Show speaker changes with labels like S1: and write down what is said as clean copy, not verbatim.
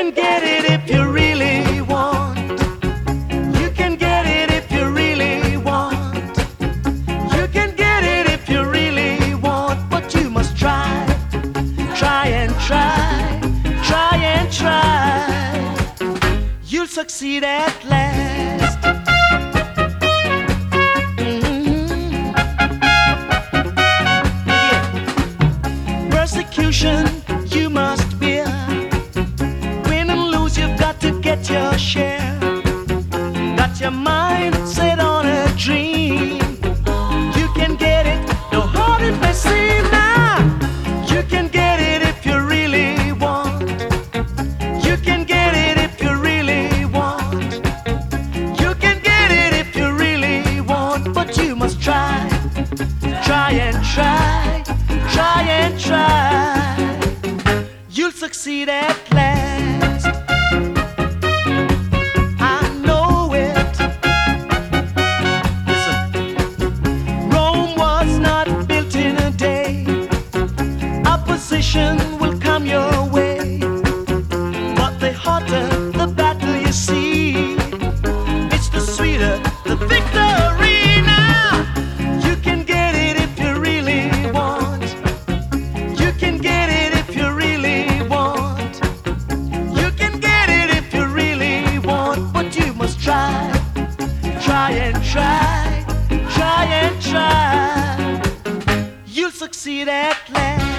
S1: can get it if you really want. You can get it if you really want. You can get it if you really want, but you must try, try and try, try and try. You'll succeed at last. Persecution you must bear. Win and lose, you've got to get your share. Got your mind set on a dream. You can get it, no hard it may seem now. You can get it if you really want. You can get it if you really want. You can get it if you really want, but you must try, try and try, try and try. You'll succeed at last. I know it. Listen, Rome was not built in a day. Opposition will come your way, but the hotter the battle you see, it's the sweeter the victory. Now you can get it if you really want. You can get it if you really want. You can get it if you really want, but you must try, try and try, try and try. You'll succeed at last.